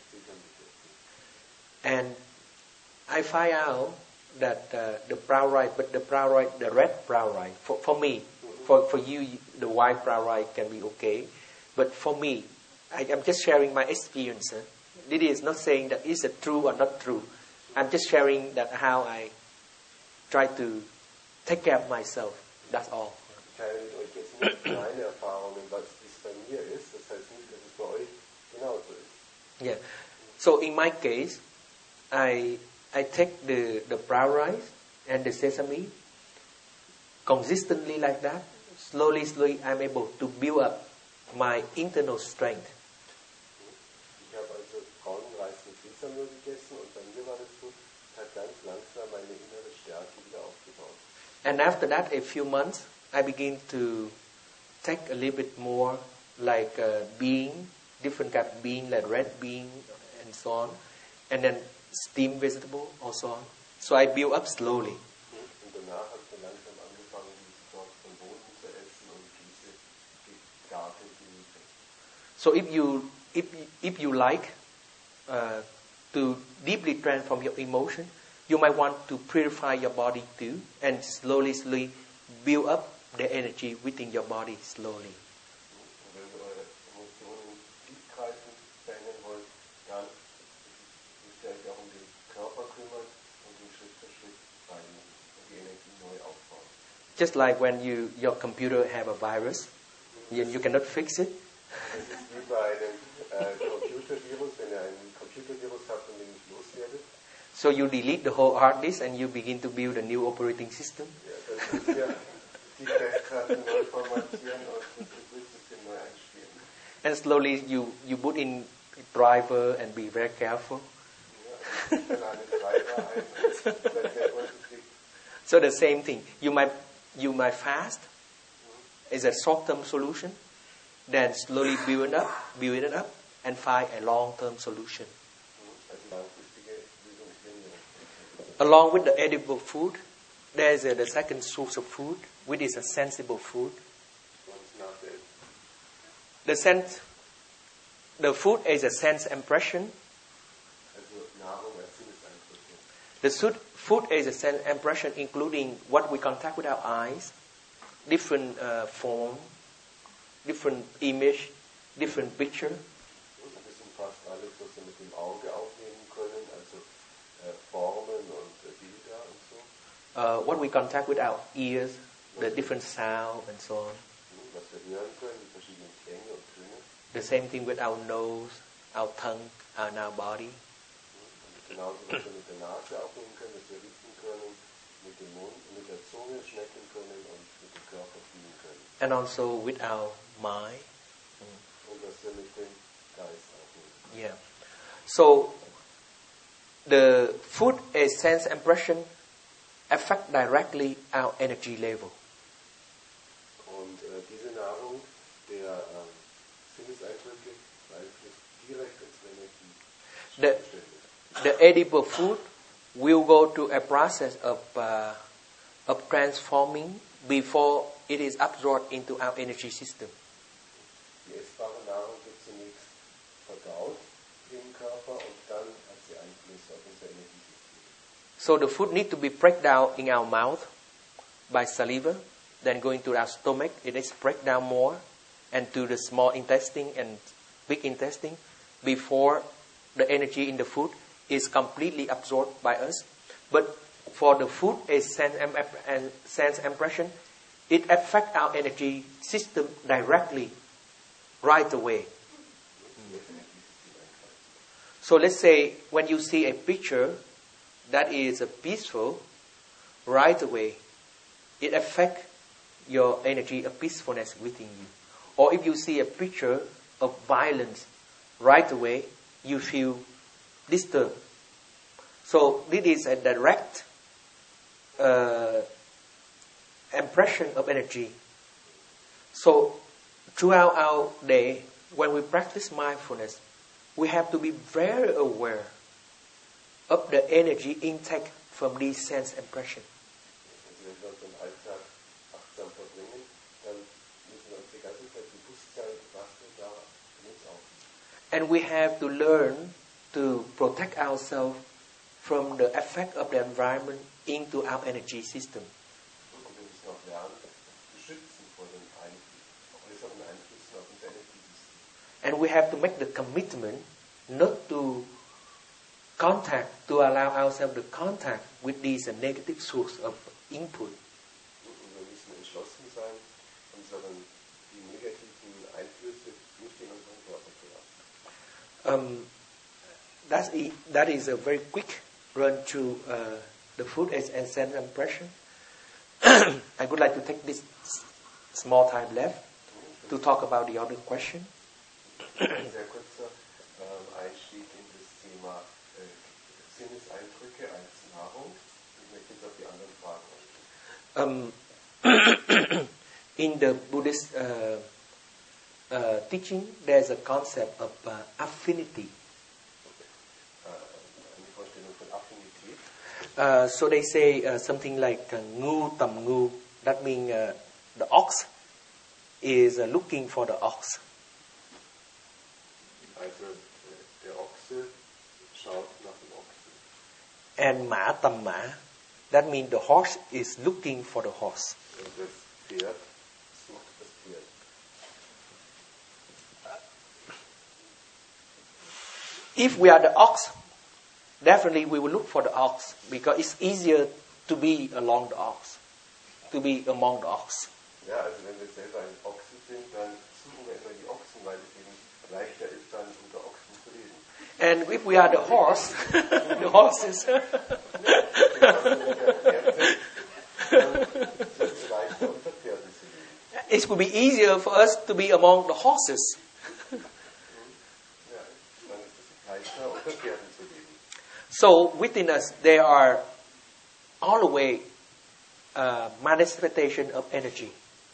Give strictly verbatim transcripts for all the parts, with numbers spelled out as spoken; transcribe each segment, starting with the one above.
And I find out that uh, the brown rice, but the brown rice, the red brown rice, for, for me, for, for you, the white brown rice can be okay. But for me, I, I'm just sharing my experience. Huh? This is not saying that is it true or not true. I'm just sharing that how I try to take care of myself. That's all. Ich teile mit euch jetzt nicht meine Erfahrungen, was es bei mir ist. Das heißt nicht, dass es bei euch genauso ist. Yeah. So in my case, I I take the, the brown rice and the sesame consistently like that. Slowly, slowly, I'm able to build up my internal strength. Ich habe also braunen Reis mit Sesam gegessen und bei mir war das so, es hat ganz langsam meine innere Stärke wieder aufgebaut. And after that, a few months, I begin to take a little bit more like uh, bean, different kind of bean, like red bean and so on, and then steamed vegetable or so on. So I build up slowly. Und danach habe ich dann langsam angefangen, diese Sorte von Bohnen zu essen und diese gegarte Gemüse. So if you if if you like uh, to deeply transform your emotion, you might want to purify your body too, and slowly, slowly build up the energy within your body slowly. Und wenn ihr eure Emotionen tiefgreifend verändern wollt, dann müsst ihr euch auch um den Körper kümmern und ihn Schritt für Schritt reinigen und die Energie neu aufbauen. Just like when you your computer have a virus, and you cannot fix it. Das ist wie bei einem äh, Computervirus, wenn ihr einen Computervirus habt und den nicht loswerdet. So you delete the whole hard disk and you begin to build a new operating system. Ja, das ist ja die Festplatten neu formatieren und das Betriebssystem neu einspielen. And slowly you, you put in driver and be very careful. Ja, dann eine Treiber ein und seid sehr vorsichtig. So the same thing. You might you might fast is a short-term solution. Then slowly build it up, build it up, and find a long-term solution. Also langfristige Lösungslinien. Along with the edible food, there is a, the second source of food, which is a sensible food. Sonst nach der The sense, the food is a sense impression. Also Nahrung als Sinneseindrücke. The food, food is a sense impression, including what we contact with our eyes, different uh, form, different image, different picture. Das sind fast alles, was wir mit dem Auge aufnehmen können, also äh, Formen und äh, Bilder und so. Uh, what we contact with our ears, the different sound and so on. Was wir hören können, die verschiedenen Klänge und Töne. The same thing with our nose, our tongue, and our body. Und genauso, was wir mit der Nase aufnehmen können, dass wir riechen können, mit dem Mund, mit der Zunge schmecken können und mit dem Körper fühlen können. And also with our mind. Und was wir mit dem Geist aufnehmen. Yeah. So the food as sense impression affect directly our energy level. Und äh, diese Nahrung der äh, Sinneseindrücke beeinflusst direkt unsere Energie. The, the edible food will go through a process of uh, of transforming before it is absorbed into our energy system. Die essbare Nahrung wird zunächst verdaut im Körper und dann hat sie Einfluss auf unser Energiesystem. So the food need to be break down in our mouth by saliva, then going to our stomach, it is break down more, and to the small intestine and big intestine before the energy in the food is completely absorbed by us. But for the food as sense and sense impression, it affects our energy system directly, right away. So let's say when you see a picture that is peaceful, right away, it affects your energy of peacefulness within you. Or if you see a picture of violence, right away, you feel disturbed. So this is a direct uh, impression of energy. So throughout our day, when we practice mindfulness, we have to be very aware of the energy intake from these sense impression. Also wenn wir unseren Alltag achtsam verbringen, dann müssen wir uns die ganze Zeit bewusst sein, was wir da in uns aufnehmen. And we have to learn to protect ourselves from the effect of the environment into our energy system. Und wir müssen auch lernen, zu schützen vor den äußeren Einflüssen auf unser Energiesystem. And we have to make the commitment not to contact, to allow ourselves to contact with these uh, negative source of input. Und wir müssen entschlossen sein, unseren, die negativen Einflüsse nicht in unseren Körper zu lassen. Um, that's e- that is a very quick run through uh, the food as and sense impression. I would like to take this s- small time left to talk about the other question. Ein sehr kurzer ähm, Einstieg in das Thema äh, Sinneseindrücke als Nahrung. Ich möchte jetzt auf die anderen Fragen eingehen. Um, in the Buddhist uh, uh, teaching, there's a concept of uh, affinity. Äh, eine Vorstellung von Affinität. Uh, so they say uh, something like uh, ngu tam ngu. That means uh, the ox is uh, looking for the ox. Also äh, der Ochse schaut nach dem Ochsen. And ma tam ma. That means the horse is looking for the horse. Und das Pferd sucht das Pferd. If we are the ox, definitely we will look for the ox because it's easier to be along the ox, to be among the ox. Ja, also wenn wir selber ein Ochse sind, dann suchen wir immer die Ochsen, weil es eben leichter ist, dann unter Ochsen zu leben. And if we are the horse, the horse is... It would be easier for us to be among the horses. So within us, there are all the way uh, manifestation of energy.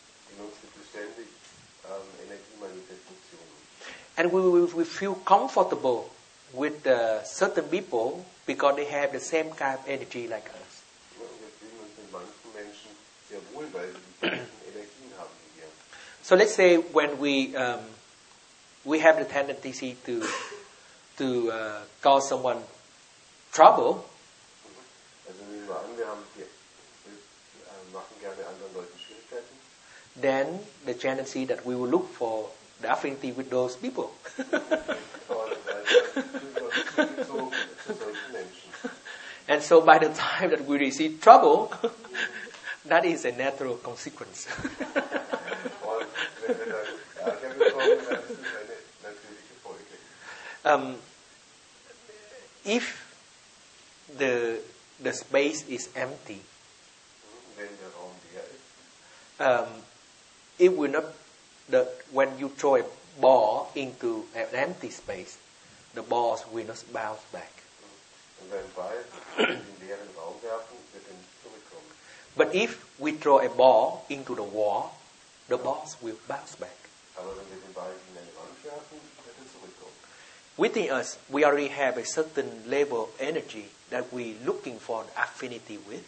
And we, we, we feel comfortable with uh, certain people because they have the same kind of energy like us. So let's say when we um, we have the tendency to to uh, cause someone trouble, then the tendency that we will look for the affinity with those people. And so by the time that we receive trouble, that is a natural consequence. um, if the the space is empty, um, it will not. The when you throw a ball into an empty space, the balls will not bounce back. But if we throw a ball into the wall, the balls will bounce back. Within us, we already have a certain level of energy that we're looking for affinity with.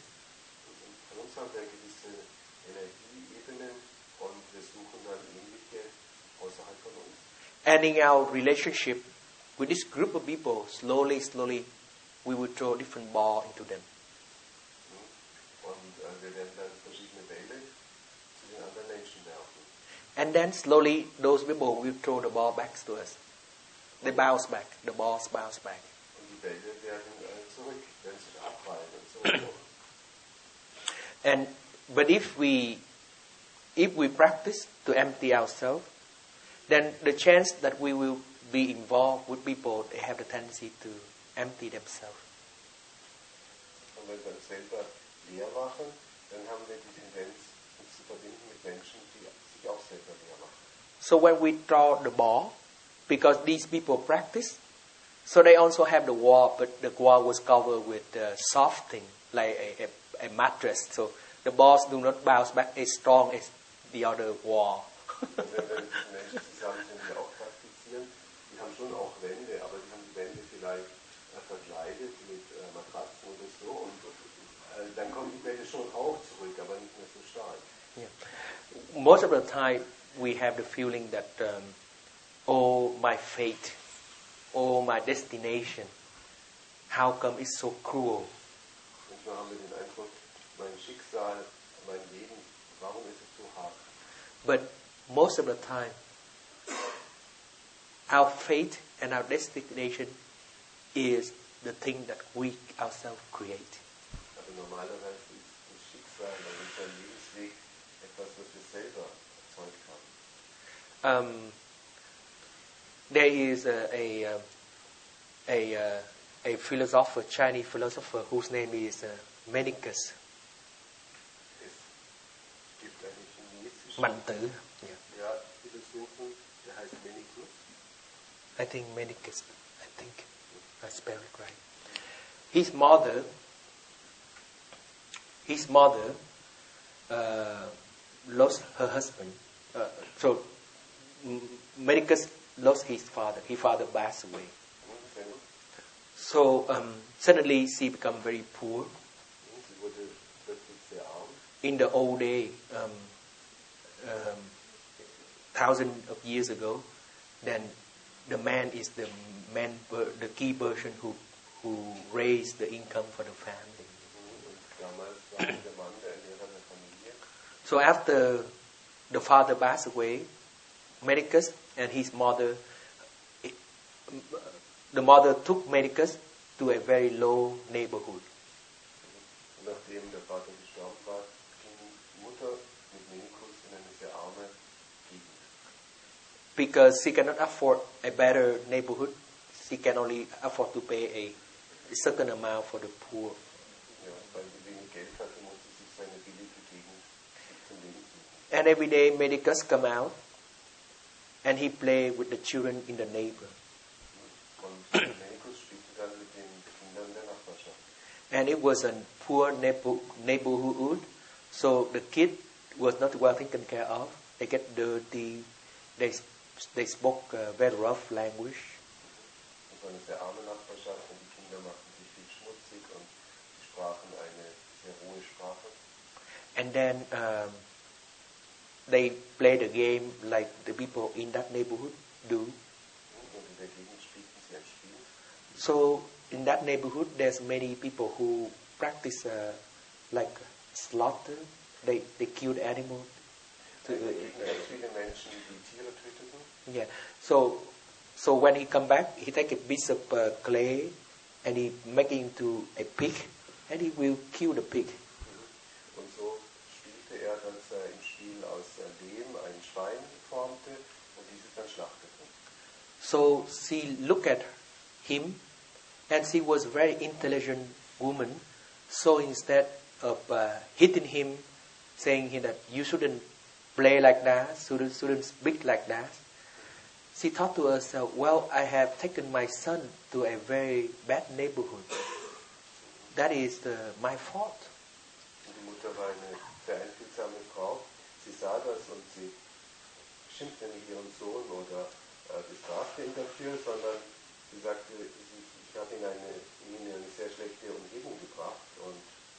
And in our relationship with this group of people, slowly, slowly, we will throw different ball into them. And then slowly, those people will throw the ball back to us. They bounce back. The balls bounce back. And but if we if we practice to empty ourselves, then the chance that we will be involved with people, they have the tendency to empty themselves. So when we draw the ball, because these people practice, so they also have the wall, but the wall was covered with uh, soft thing, like a, a, a mattress. So the balls do not bounce back as strong as the other wall. Yeah. Most of the time, we have the feeling that, um, oh, my fate oh, my destination, how come it's so cruel? Manchmal haben wir den Eindruck, mein Schicksal, mein Leben, warum ist es so hart? But most of the time, our fate and our destination is the thing that we ourselves create. Aber normalerweise ist das Schicksal und unser Lebensweg etwas, was wir selber erzeugt haben. Um, there is a a a, a, a philosopher, Chinese philosopher, whose name is uh, Menicus. Es gibt einen chinesischen Man Tử. Yeah. ja, Philosophen, der heißt Menicus. I think Menicus. I think I spell it right. His mother. His mother uh, lost her husband. Uh, so Menicus lost his father. His father passed away. Mhm, So um, suddenly she became very poor. Sie wurde plötzlich sehr arm. In the old day, um, um, thousands of years ago, then the man is the man, the key person who who raised the income for the family. Mhm, und damals war der Mann der Ernährer der Familie. So after the father passed away, Menicus and his mother, the mother took Menicus to a very low neighborhood. Und nachdem der Vater gestorben war, ging die Mutter mit Menicus in eine sehr arme Gegend. Because she cannot afford a better neighborhood, she can only afford to pay a, a certain amount for the poor. Ja, weil sie wenig Geld hatte, musste sie sich seine billige Gegend zum Leben suchen. And every day Menicus come out and he play with the children in the neighbor. Und Menicus spielte dann mit den Kindern der Nachbarschaft. And it was a poor neighbor, neighborhood, so the kid was not well taken care of. They get dirty, they they spoke uh, very rough language. Es war eine sehr arme Nachbarschaft und die Kinder machten sich viel schmutzig und sie sprachen eine sehr hohe Sprache. And then um, they play the game like the people in that neighborhood do. Und in der Gegend spielten sie ein Spiel. So in that neighborhood, there's many people who practice uh, like slaughter. They they killed animals. To, In der Gegend gab es viele Menschen, die Tiere töteten. yeah. So so when he come back, he take a piece of uh, clay and he make it into a pig, and he will kill the pig. Und so spielte er, dass er im Spiel aus äh, Lehm ein Schwein formte und dieses dann schlachtete. So she looked at him, and she was a very intelligent woman. So instead of uh, hitting him, saying him that you shouldn't play like that, shouldn't, shouldn't speak like that, she thought to herself, well, I have taken my son to a very bad neighborhood. That is the, my fault. Und die Mutter war eine sehr einfühlsame Frau. Sie sah das und sie schimpfte nicht ihren Sohn oder äh, bestrafte ihn dafür, sondern sie sagte, sie, ich habe ihn, eine, ihn in eine sehr schlechte Umgebung gebracht. Und,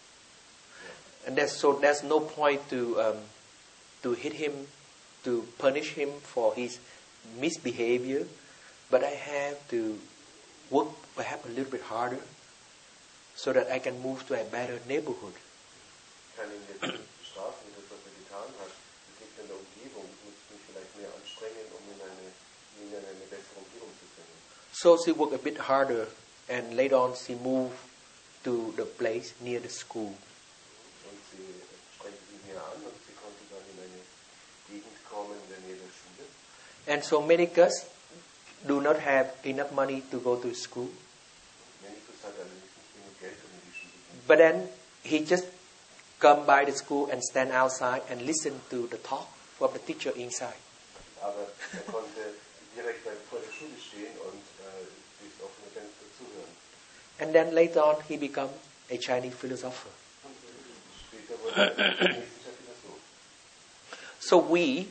ja. And there's, so there's no point to um, to hit him, to punish him for his misbehavior, but I have to work perhaps a little bit harder so that I can move to a better neighborhood. Ich kann ihn jetzt nicht bestrafen, das was er getan hat. Es liegt in der Umgebung. Ich muss mich vielleicht mehr anstrengen, um in eine, ihn in eine bessere Umgebung zu bringen. So she worked a bit harder, and later on she moved to the place near the school. Und sie strengte sich mehr an und sie konnte dann in eine Gegend kommen in der Nähe der Schule. And so Menicus do not have enough money to go to school, Menicus hatte allerdings nicht genug Geld, um in die Schule zu gehen. but then he just come by the school and stand outside and listen to the talk from the teacher inside. Aber er konnte direkt vor der Schule stehen und äh, durchs offene Fenster zuhören. And then later on he become a Chinese philosopher. Später wurde er ein chinesischer Philosoph. So we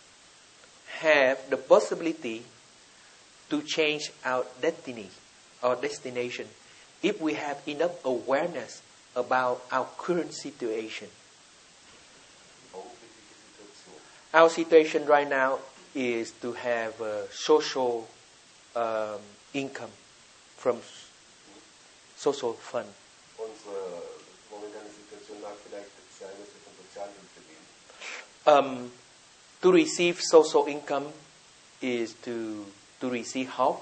have the possibility to change our destiny, our destination, if we have enough awareness about our current situation. Augenblickliche Situation. Our situation right now is to have a social um, income from social fund. Unsere momentane Situation mag vielleicht sein, dass wir von Sozialhilfe leben. Um, to receive social income is to to receive help,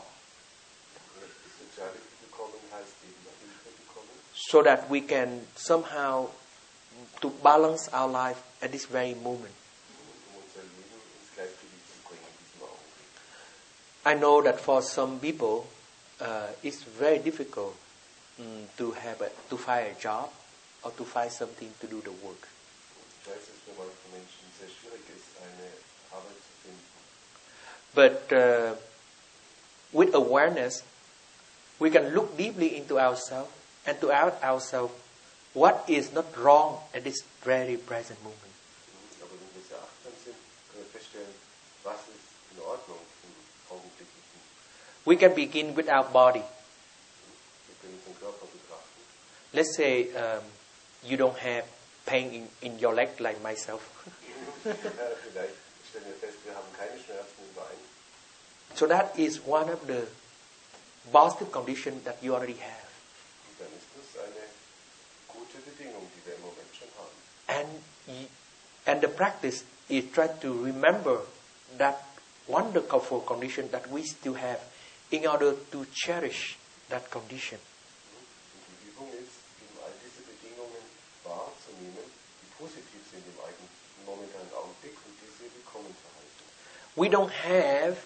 Sozialhilfe bekommen heißt eben Hilfe bekommen, so that we can somehow to balance our life at this very moment. um unser Leben ins Gleichgewicht zu bringen in diesem Augenblick. I know that for some people, uh, it's very difficult um, to have a, to find a job or to find something to do the work. Ich weiß, dass es für manche Menschen sehr schwierig ist, eine Arbeit zu finden. But uh, with awareness, we can look deeply into ourselves and to ask ourselves what is not wrong at this very present moment. Aber wenn wir sehr achtsam sind, können wir feststellen, was ist in Ordnung im Augenblicklichen. We can begin with our body. Wir können unseren Körper betrachten. Let's say um, you don't have pain in, in your leg like myself. Vielleicht stellen wir fest, wir haben keine Schmerzen im Bein. So that is one of the positive conditions that you already have. Und dann ist das eine gute Bedingung, die wir im Moment schon haben. And y- and the practice is try to remember that wonderful condition that we still have in order to cherish that condition. Und die Übung ist, eben all diese Bedingungen wahrzunehmen, die positiv sind im eigenen momentanen Augenblick und diese willkommen zu halten. We don't have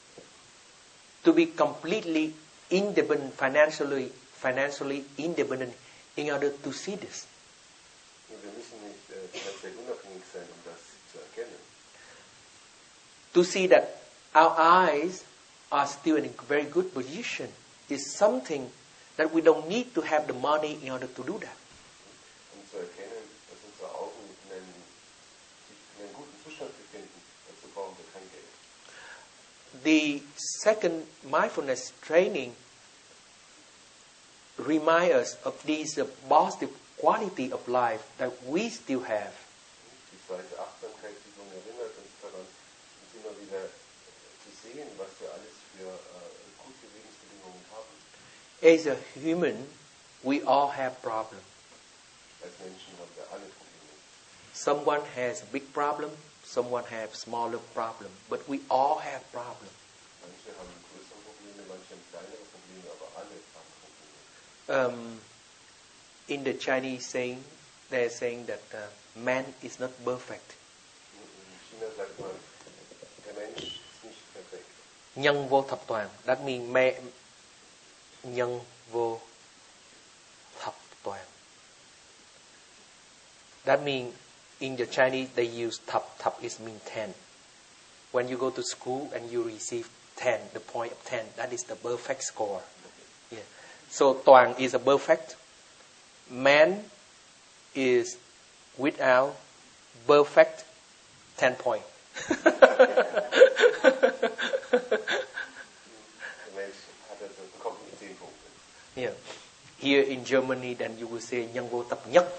to be completely independent, financially, financially independent in order to see this. Und wir müssen nicht äh, finanziell unabhängig sein, um das zu erkennen. To see that our eyes are still in a very good position is something that we don't need to have the money in order to do that. Um zu erkennen, dass unsere Augen in einem, sich in einem guten Zustand befinden, dazu brauchen wir kein Geld. The second mindfulness training reminds us of this uh, positive quality of life that we still have. Die zweite Achtsamkeitsübung erinnert uns daran, uns immer wieder zu sehen, was wir alles für äh, gute Lebensbedingungen haben. As a human, we all have problems. Als Menschen haben wir alle Probleme. Someone has a big problem, someone has smaller problem, but we all have problems. Manche haben größere Probleme, manche haben kleinere Probleme, aber alle haben Probleme. Um, in the Chinese saying, they're saying that uh, man is not perfect. In China sagt man, der Mensch ist nicht perfekt. Nhân vô thập toàn. That means man, nhân vô thập toàn. That means in the Chinese they use thập. Thập is mean ten. When you go to school and you receive ten, the point of ten, that is the perfect score. Yeah. So toàn is a perfect. Man is without perfect ten point. Der Mensch hat also, bekommt nicht zehn Punkte. Yeah. Here in Germany, then you will say nhân vô thập nhất.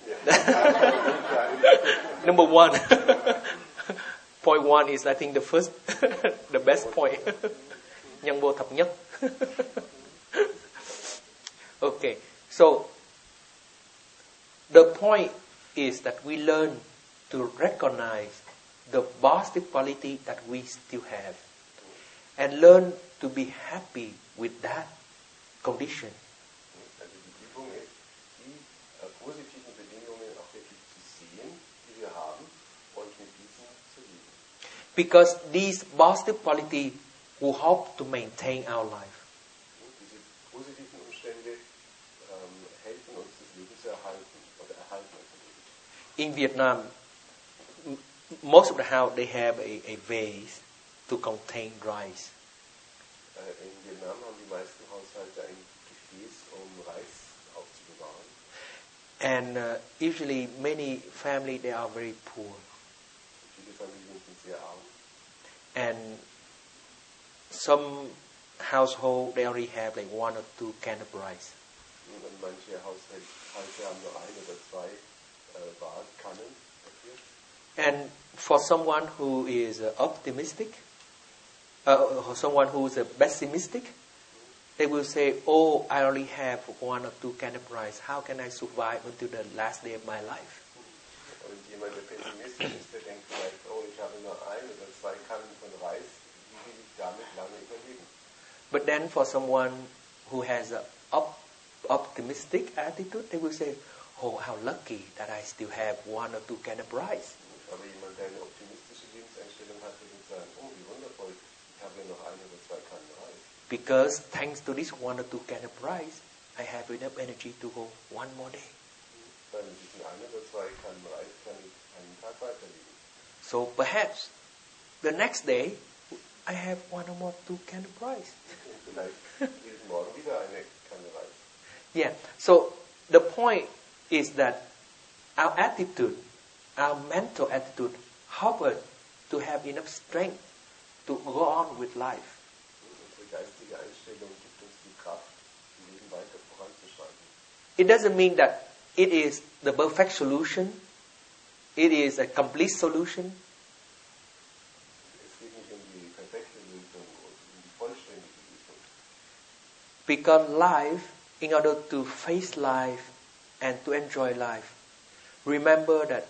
Number one. Point one is, I think, the first, the best point. Nhân vô thập nhất. Okay, so the point is that we learn to recognize the positive quality that we still have and learn to be happy with that condition. Also die Übung ist, die äh, positiven Bedingungen auch wirklich zu sehen, die wir haben, und mit diesen zu leben. Because these positive quality will help to maintain our life. Und diese positiven Umstände ähm, helfen uns, das Leben zu erhalten oder erhalten unser Leben. In Vietnam, m- most of the house they have a, a vase to contain rice. Äh, in Vietnam haben die meisten Haushalte ein Gefäß, um Reis aufzubewahren. And uh, usually many family they are very poor. Viele Familien sind sehr arm. And some household they already have like one or two can of rice. Und manche Haushalte haben nur ein oder zwei äh, Badkannen dafür. And for someone who is uh, optimistic, uh, someone who's a pessimistic, they will say, oh, I only have one or two cans of rice. How can I survive until the last day of my life? Und jemand, der pessimistisch ist, der denkt vielleicht, oh, ich habe nur ein oder zwei Kannen von Reis, wie will ich damit lange überleben? But then for someone who has an op- optimistic attitude, they will say, oh, how lucky that I still have one or two cans of rice. Aber jemand, der eine optimistische Lebenseinstellung hat, der wird sagen, oh, wie wundervoll, ich habe ja noch ein oder zwei Kannen Reis. Because thanks to this one or two cans of rice, I have enough energy to go one more day. Weil mit diesen ein oder zwei Kannen Reis kann ich einen Tag weiterleben. So perhaps the next day, I have one or more two cans of rice. Vielleicht jeden Morgen wieder eine Kanne Reis. Yeah, so the point is that our attitude, our mental attitude, help us to have enough strength to go on with life. Unsere geistige Einstellung gibt uns die Kraft, im Leben weiter voranzuschreiten. It doesn't mean that it is the perfect solution, it is a complete solution. Es geht nicht um die perfekte Lösung, um die vollständige Lösung. Because life, in order to face life and to enjoy life, remember that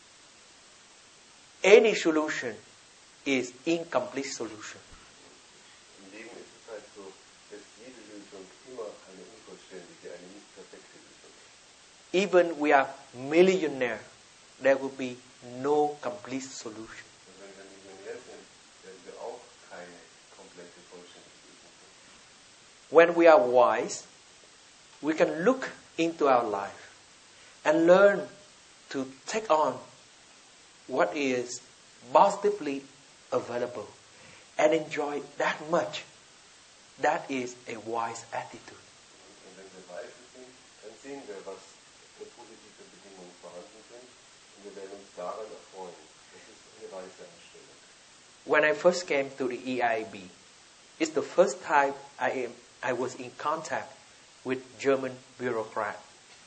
any solution is incomplete solution. Im Leben ist es halt so, dass jede Lösung immer eine unvollständige, eine nicht perfekte Lösung ist. Even we are millionaire, there will be no complete solution. Und wenn wir Millionär sind, werden wir auch keine komplette, vollständige Lösung finden. When we are wise, we can look into our life and learn to take on what is positively available and enjoy that much. That is a wise attitude. Und wenn wir weise sind, dann sehen wir, was für positive Bedingungen vorhanden sind und wir werden uns daran erfreuen. Das ist eine weise Einstellung. When I first came to the E I B, it's the first time I am, I was in contact with German bureaucrats.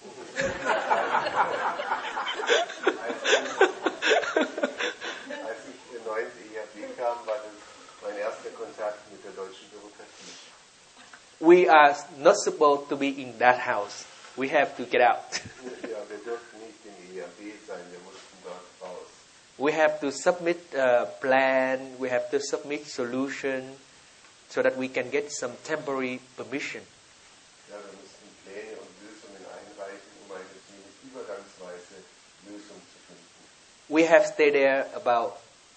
Als ich neu ins E I B kam, war das mein erster Kontakt mit der deutschen Bürokratie. We are not supposed to be in that house. We have to get out. Ja, wir durften nicht im E I B sein, wir mussten dort raus. We have to submit a plan, we have to submit solution so that we can get some temporary permission. Ja, wir mussten Pläne und Lösungen einreichen, um eine zumindest übergangsweise Lösung zu finden. We have stayed there about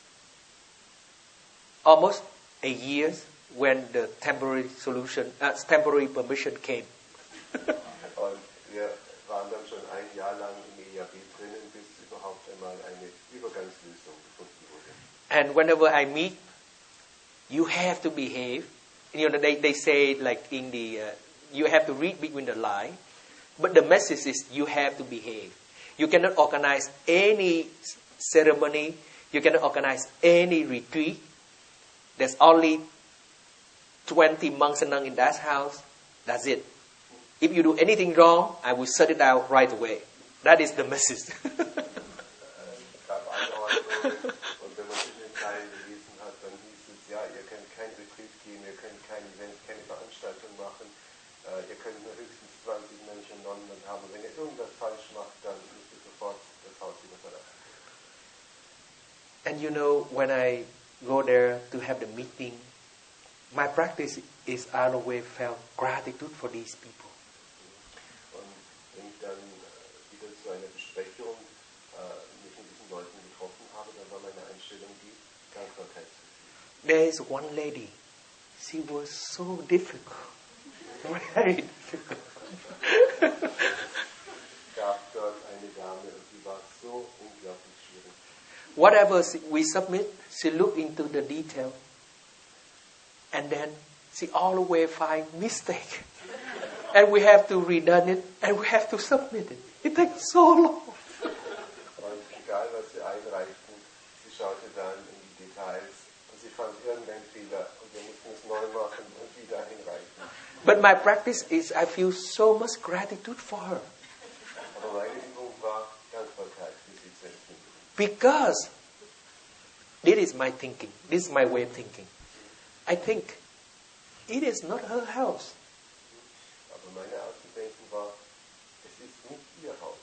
almost a year when the temporary solution, uh, temporary permission came. Und wir waren dann schon ein Jahr lang im E I B drinnen, bis überhaupt einmal eine Übergangslösung gefunden wurde. And whenever I meet, you have to behave. You know, they, they say like in the, uh, you have to read between the lines. But the message is you have to behave. You cannot organize any ceremony. You cannot organize any retreat. There's only twenty monks and nuns in that house. That's it. If you do anything wrong, I will shut it out right away. That is the message. Es gab andauernd so, und wenn man in den Teilen gelesen hat, dann hieß es, ja, ihr könnt kein Retreat gehen, ihr könnt kein Event, keine Veranstaltung machen, äh, ihr könnt nur höchstens zwanzig Menschen Nonnen haben. Und wenn ihr irgendwas falsch macht, dann müsst ihr sofort das Haus wieder verlassen. And you know, when I go there to have the meeting, my practice is I always felt gratitude for these people. Und wenn ich dann äh, wieder zu einer Besprechung äh, mich mit diesen Leuten getroffen habe, dann war meine Einstellung die Dankbarkeit. There is one lady. She was so difficult. Very difficult. Es gab dort eine Dame und die war so unglaublich schwierig. Whatever we submit, she look into the detail. And then she always find mistake. And we have to redone it and we have to submit it. It takes so long. Und egal was sie einreichten, sie schaute dann in die Details und sie fand irgendeinen Fehler und wir mussten es neu machen und wieder hinreichen. But my practice is I feel so much gratitude for her. Aber meine Übung war Dankbarkeit für sie zu empfinden. Because this is my thinking. This is my way of thinking. I think it is not her house. Aber meine Art zu denken war, es ist nicht ihr Haus.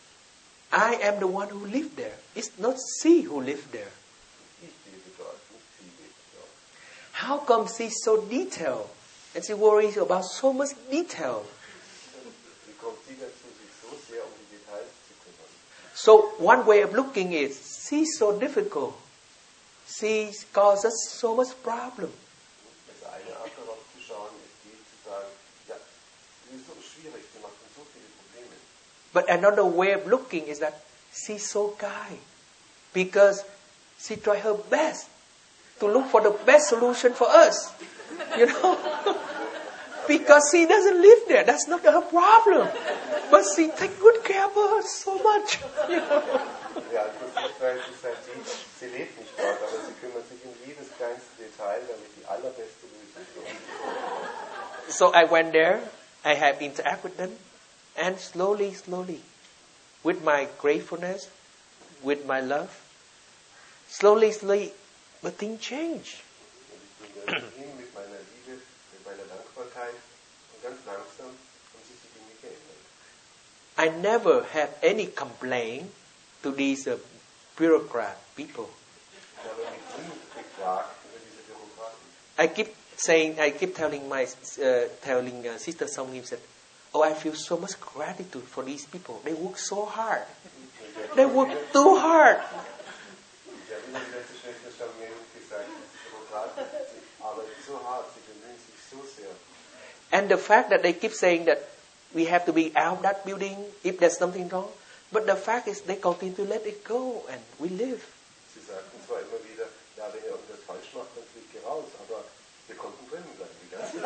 I am the one who lived there. It's not she who lived there. Ich lebe dort, nicht sie lebt dort. How come she's so detailed? And she worries about so much detail. Wie kommt sie dazu, sich so sehr um die Details zu kümmern? So one way of looking is, she's so difficult. She causes so much problem. Also eine Art darauf zu schauen, ist die zu sagen, ja, sie ist so schwierig, sie macht uns so viele Probleme. But another way of looking is that she's so kind. Because she tried her best to look for the best solution for us. You know? Because she doesn't live there. That's not her problem. But she takes good care of us so much. You know? Ja, das ist halt, ist halt die, sie lebt nicht dort, aber sie kümmert sich um jedes kleinste Detail, damit die allerbeste Lösung wird. So I went there. I have interacted with them. And slowly, slowly, with my gratefulness, with my love, slowly, slowly, the thing changed. Und ich bin dann mit ihm, mit meiner Liebe, mit meiner Dankbarkeit und ganz langsam haben sich die Dinge geändert. I never had any complaint to these uh, bureaucrat people. Ich habe mich nie beklagt über diese Bürokraten. I keep saying, I keep telling my, uh, telling uh, Sister Song Him said, oh, I feel so much gratitude for these people. They work so hard. They work too hard. Ich habe immer wieder zu Schwester Schamien gesagt, die Bürokraten, sie arbeiten so hart, sie bemühen sich so sehr. And the fact that they keep saying that we have to be out of that building if there's something wrong, but the fact is they continue to let it go and we live. Sie sagten zwar immer wieder, ja, wenn ihr irgendwas falsch macht, dann fliegt ihr raus, aber wir konnten drinnen bleiben die ganze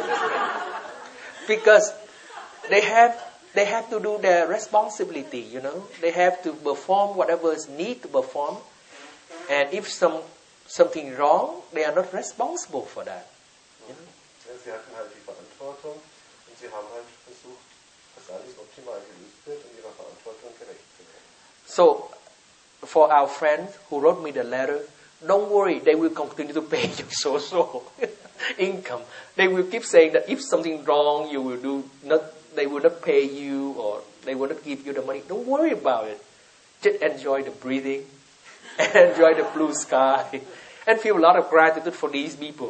Zeit. Because they have they have to do their responsibility, you know. They have to perform whatever is need to perform, and if some something wrong, they are not responsible for that. You know? Ja, sie hatten halt die Verantwortung und sie haben halt versucht, dass alles optimal gelöst wird und ihrer Verantwortung gerecht zu werden. So, for our friends who wrote me the letter, don't worry, they will continue to pay you social income. They will keep saying that if something wrong, you will do not. They will not pay you or they will not give you the money. Don't worry about it. Just enjoy the breathing, and enjoy the blue sky, and feel a lot of gratitude for these people.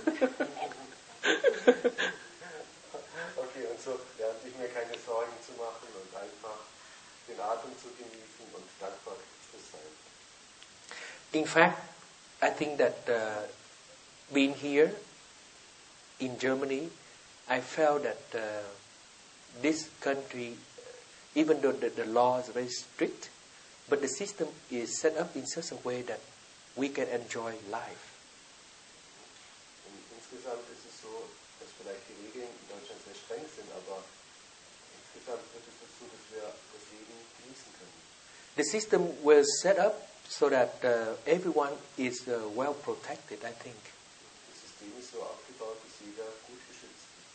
Okay, und so lernte ich mir keine Sorgen zu machen und einfach den Atem zu genießen und dankbar zu sein. In fact, I think that uh, being here in Germany, I felt that uh, this country, even though the, the law is very strict, but the system is set up in such a way that we can enjoy life. Und insgesamt ist es so, dass vielleicht die Regeln in Deutschland sehr streng sind, aber insgesamt wird es dazu, dass wir das Leben genießen können. The system was set up so that uh, everyone is uh, well protected, I think. Das System ist so aufgebaut, dass jeder gut geschützt ist.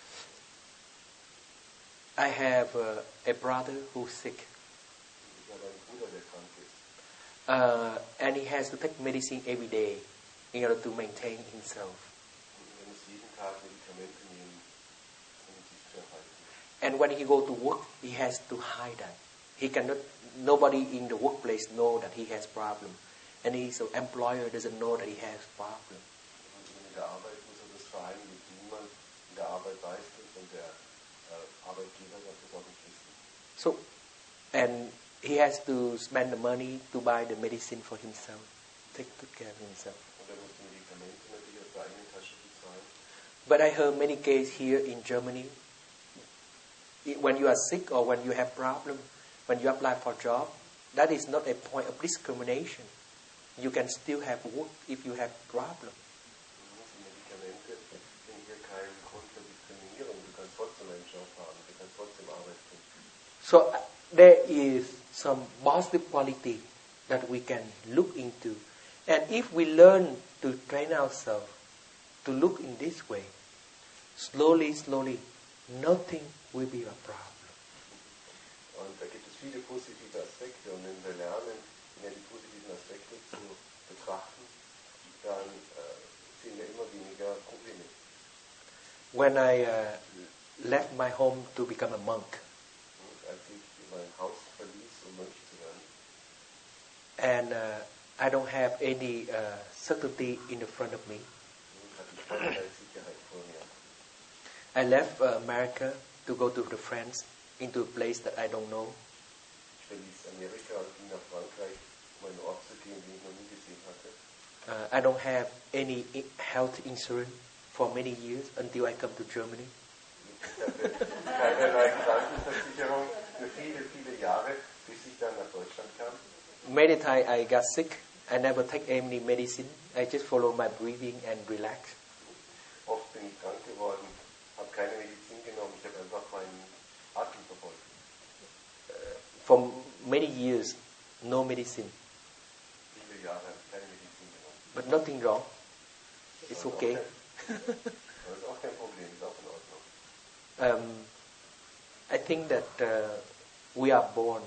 I have uh, a brother who's sick, Ich habe einen Bruder, der krank ist. uh, and he has to take medicine every day in order to maintain himself. Und er muss jeden Tag Medikamente nehmen, um sich zu erhalten. And when he go to work, he has to hide that. He cannot. Nobody in the workplace know that he has problem, and his employer doesn't know that he has problem. Und in der Arbeit muss er das verheimlichen. Niemand in der Arbeit weiß das und der äh, Arbeitgeber darf das auch nicht wissen. So, and he has to spend the money to buy the medicine for himself, take good care of himself. Und er muss die Medikamente natürlich aus der eigenen Tasche bezahlen. But I heard many cases here in Germany. When you are sick or when you have problem, when you apply for a job, that is not a point of discrimination. You can still have work if you have problem. Die Medikamente sind hier kein Grund für Diskriminierung. Du kannst trotzdem einen Job haben, du kannst trotzdem Arbeit finden. So uh, there is some positive quality that we can look into. And if we learn to train ourselves to look in this way, slowly, slowly, nothing will be a problem. Und da gibt es viele positive Aspekte und wenn wir lernen, mehr die positiven Aspekte zu betrachten, dann äh, entstehen ja immer weniger Probleme. When I uh, left my home to become a monk, Und als ich mein Haus verließ, um Mönch zu werden, and uh, I don't have any uh, certainty in the front of me, hatte ich keinerlei Sicherheit vor mir. I left uh, America to go to the France, into a place that I don't know. Ich verließ Amerika und ging nach Frankreich, um einen Ort zu gehen, den ich noch nie gesehen hatte. Uh, I don't have any i- health insurance for many years until I come to Germany. Ich hatte keinerlei Krankenversicherung für viele, viele Jahre, bis ich dann nach Deutschland kam. Many times I got sick. I never take any medicine. I just follow my breathing and relax. Oft bin ich krank geworden, habe keine Medizin genommen, ich habe einfach meinen Atem verfolgt. For many years, no medicine. Viele Jahre habe ich keine Medizin genommen. But nothing wrong. It's okay. Das ist auch kein Problem, ist auch in Ordnung. Um, I think that uh, we are born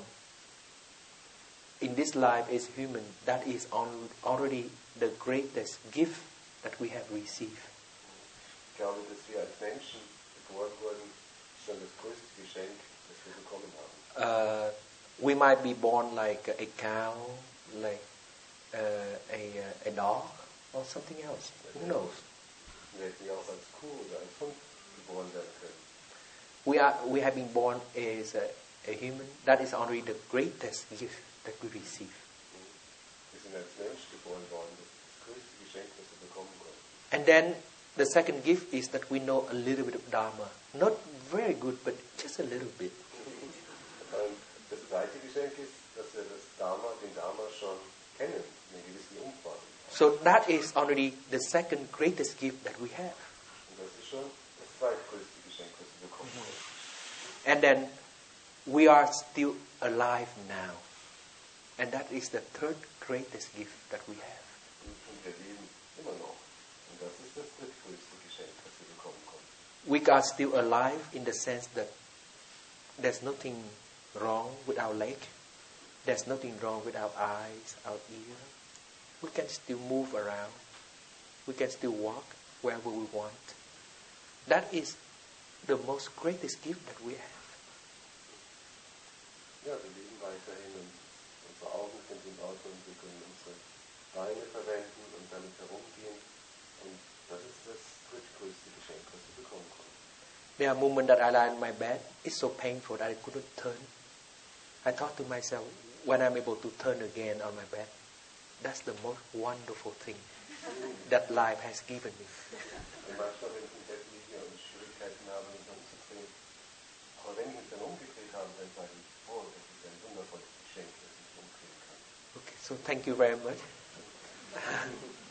in this life as human. That is on, already the greatest gift that we have received. Ich glaube, dass wir als Menschen geboren wurden, ist schon das größte Geschenk, das wir bekommen haben. Uh, we might be born like a cow, like uh, a, a dog, or something else. Who knows? Wir hätten ja auch als Kuh oder als Hund geboren werden können. We are we have been born as a, a human. That is already the greatest gift that we receive. Wir sind als Mensch geboren worden, das ist das größte Geschenk, das wir bekommen können. And then the second gift is that we know a little bit of Dharma. Not very good, but just a little bit. Und das zweite Geschenk ist, dass wir das Dharma, den Dharma schon kennen, in einem gewissen Umfang. So that is already the second greatest gift that we have. Und das ist schon das zweitgrößte Geschenk, das wir bekommen können. And then we are still alive now. And that is the third greatest gift that we have. Und, und wir leben immer noch. Und das ist das drittgrößte Geschenk, das wir bekommen können. We are still alive in the sense that there's nothing wrong with our leg. There's nothing wrong with our eyes, our ear. We can still move around. We can still walk wherever we want. That is the most greatest gift that we have. Ja, wir leben weiterhin und unsere Augen sind in Ordnung, wir können unsere Beine verwenden und damit herumgehen. Und das ist das drittgrößte Geschenk, was wir bekommen können. There are moments that I lie in my bed. It's so painful that I couldn't turn. I thought to myself, when I'm able to turn again on my bed, that's the most wonderful thing that life has given me. Und manchmal, wenn ich im Bett liege und Schwierigkeiten habe, mich umzudrehen, aber wenn ich mich dann umgedreht habe, dann sage ich, oh, das ist ein wundervolles Geschenk, das ich umdrehen kann. Okay, so thank you very much.